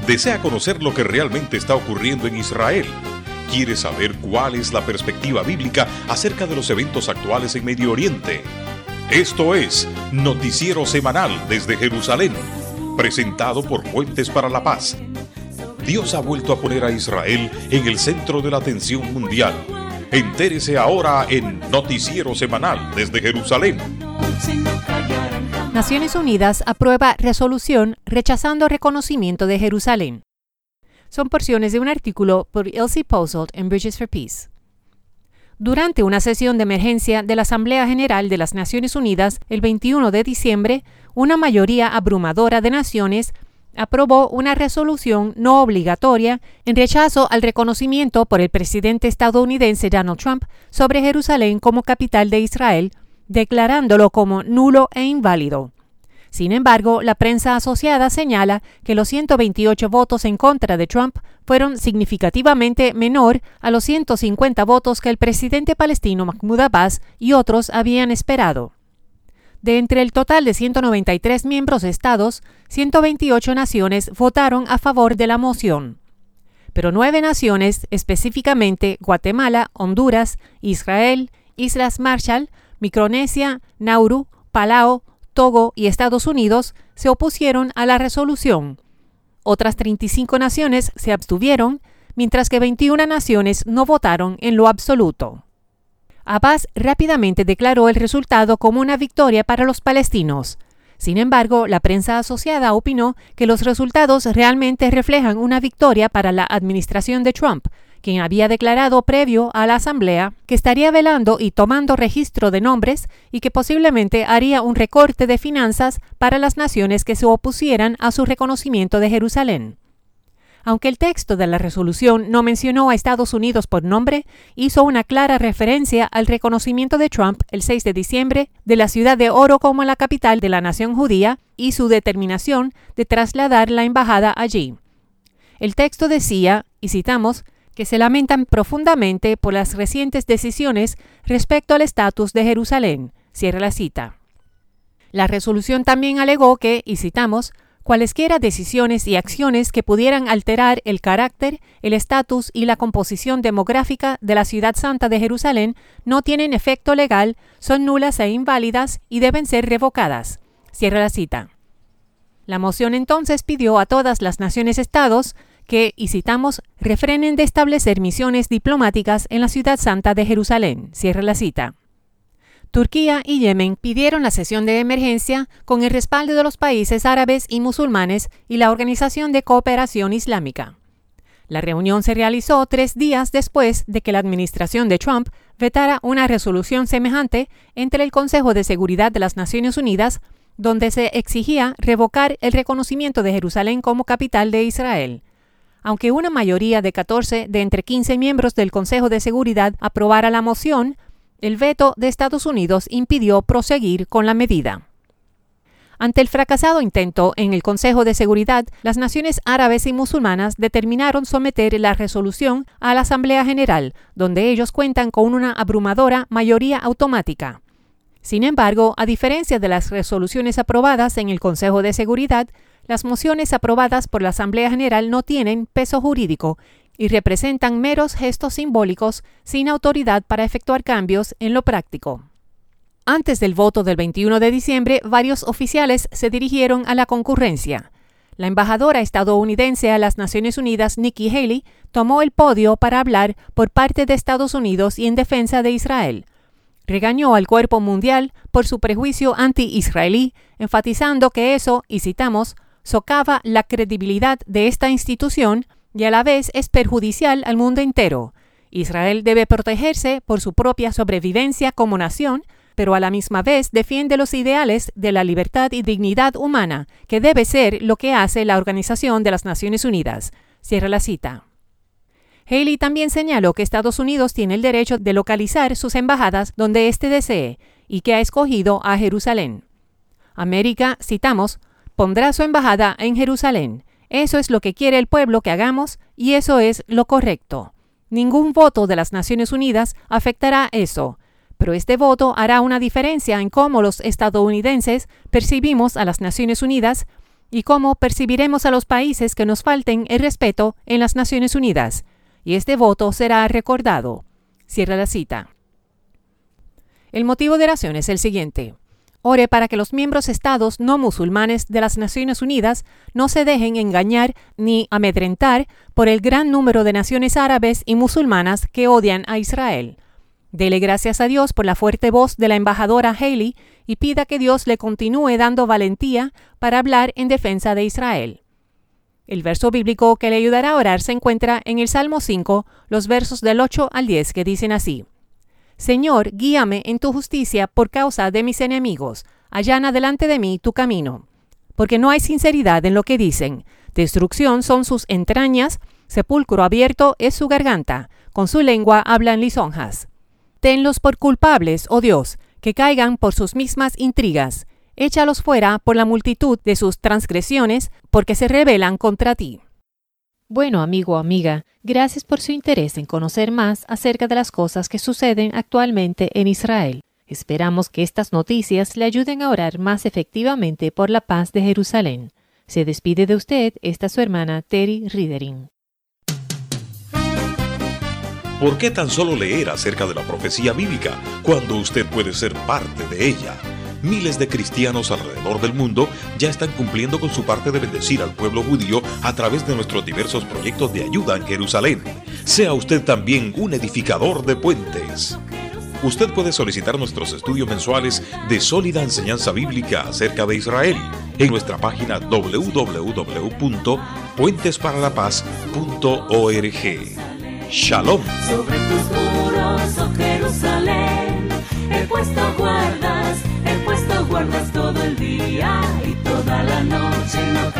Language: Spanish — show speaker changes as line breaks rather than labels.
¿Desea conocer lo que realmente está ocurriendo en Israel? ¿Quiere saber cuál es la perspectiva bíblica acerca de los eventos actuales en Medio Oriente? Esto es Noticiero Semanal desde Jerusalén, presentado por Puentes para la Paz. Dios ha vuelto a poner a Israel en el centro de la atención mundial. Entérese ahora en Noticiero Semanal desde Jerusalén.
Naciones Unidas aprueba resolución rechazando reconocimiento de Jerusalén. Son porciones de un artículo por Elsie Posselt en Bridges for Peace. Durante una sesión de emergencia de la Asamblea General de las Naciones Unidas el 21 de diciembre, una mayoría abrumadora de naciones aprobó una resolución no obligatoria en rechazo al reconocimiento por el presidente estadounidense Donald Trump sobre Jerusalén como capital de Israel, declarándolo como nulo e inválido. Sin embargo, la prensa asociada señala que los 128 votos en contra de Trump fueron significativamente menor a los 150 votos que el presidente palestino Mahmoud Abbas y otros habían esperado. De entre el total de 193 miembros de estados, 128 naciones votaron a favor de la moción. Pero 9 naciones, específicamente Guatemala, Honduras, Israel, Islas Marshall, Micronesia, Nauru, Palau, Togo y Estados Unidos se opusieron a la resolución. Otras 35 naciones se abstuvieron, mientras que 21 naciones no votaron en lo absoluto. Abbas rápidamente declaró el resultado como una victoria para los palestinos. Sin embargo, la prensa asociada opinó que los resultados realmente reflejan una victoria para la administración de Trump, quien había declarado previo a la Asamblea que estaría velando y tomando registro de nombres y que posiblemente haría un recorte de finanzas para las naciones que se opusieran a su reconocimiento de Jerusalén. Aunque el texto de la resolución no mencionó a Estados Unidos por nombre, hizo una clara referencia al reconocimiento de Trump el 6 de diciembre de la Ciudad de Oro como la capital de la nación judía y su determinación de trasladar la embajada allí. El texto decía, y citamos, que se lamentan profundamente por las recientes decisiones respecto al estatus de Jerusalén. Cierra la cita. La resolución también alegó que, y citamos, cualesquiera decisiones y acciones que pudieran alterar el carácter, el estatus y la composición demográfica de la ciudad santa de Jerusalén no tienen efecto legal, son nulas e inválidas y deben ser revocadas. Cierra la cita. La moción entonces pidió a todas las naciones-estados que, y citamos, refrenen de establecer misiones diplomáticas en la ciudad santa de Jerusalén. Cierra la cita. Turquía y Yemen pidieron la sesión de emergencia con el respaldo de los países árabes y musulmanes y la Organización de Cooperación Islámica. La reunión se realizó 3 días después de que la administración de Trump vetara una resolución semejante entre el Consejo de Seguridad de las Naciones Unidas, donde se exigía revocar el reconocimiento de Jerusalén como capital de Israel. Aunque una mayoría de 14 de entre 15 miembros del Consejo de Seguridad aprobara la moción, el veto de Estados Unidos impidió proseguir con la medida. Ante el fracasado intento en el Consejo de Seguridad, las naciones árabes y musulmanas determinaron someter la resolución a la Asamblea General, donde ellos cuentan con una abrumadora mayoría automática. Sin embargo, a diferencia de las resoluciones aprobadas en el Consejo de Seguridad, las mociones aprobadas por la Asamblea General no tienen peso jurídico y representan meros gestos simbólicos sin autoridad para efectuar cambios en lo práctico. Antes del voto del 21 de diciembre, varios oficiales se dirigieron a la concurrencia. La embajadora estadounidense a las Naciones Unidas, Nikki Haley, tomó el podio para hablar por parte de Estados Unidos y en defensa de Israel. Regañó al cuerpo mundial por su prejuicio anti-israelí, enfatizando que eso, y citamos, socava la credibilidad de esta institución y a la vez es perjudicial al mundo entero. Israel debe protegerse por su propia sobrevivencia como nación, pero a la misma vez defiende los ideales de la libertad y dignidad humana, que debe ser lo que hace la Organización de las Naciones Unidas. Cierra la cita. Haley también señaló que Estados Unidos tiene el derecho de localizar sus embajadas donde éste desee y que ha escogido a Jerusalén. América, citamos, pondrá su embajada en Jerusalén. Eso es lo que quiere el pueblo que hagamos y eso es lo correcto. Ningún voto de las Naciones Unidas afectará eso, pero este voto hará una diferencia en cómo los estadounidenses percibimos a las Naciones Unidas y cómo percibiremos a los países que nos falten el respeto en las Naciones Unidas, y este voto será recordado. Cierra la cita. El motivo de oración es el siguiente. Ore para que los miembros estados no musulmanes de las Naciones Unidas no se dejen engañar ni amedrentar por el gran número de naciones árabes y musulmanas que odian a Israel. Dele gracias a Dios por la fuerte voz de la embajadora Haley y pida que Dios le continúe dando valentía para hablar en defensa de Israel. El verso bíblico que le ayudará a orar se encuentra en el Salmo 5, los versos del 8 al 10, que dicen así: Señor, guíame en tu justicia por causa de mis enemigos, allana delante de mí tu camino. Porque no hay sinceridad en lo que dicen, destrucción son sus entrañas, sepulcro abierto es su garganta, con su lengua hablan lisonjas. Tenlos por culpables, oh Dios, que caigan por sus mismas intrigas. Échalos fuera por la multitud de sus transgresiones, porque se rebelan contra ti. Bueno, amigo o amiga, gracias por su interés en conocer más acerca de las cosas que suceden actualmente en Israel. Esperamos que estas noticias le ayuden a orar más efectivamente por la paz de Jerusalén. Se despide de usted esta su hermana Terry Ridering.
¿Por qué tan solo leer acerca de la profecía bíblica cuando usted puede ser parte de ella? Miles de cristianos alrededor del mundo ya están cumpliendo con su parte de bendecir al pueblo judío a través de nuestros diversos proyectos de ayuda en Jerusalén. Sea usted también un edificador de puentes. Usted puede solicitar nuestros estudios mensuales de sólida enseñanza bíblica acerca de Israel en nuestra página www.puentesparalapaz.org. Shalom.
Sobre tus muros, oh Jerusalén, he puesto guardas todo el día y toda la noche no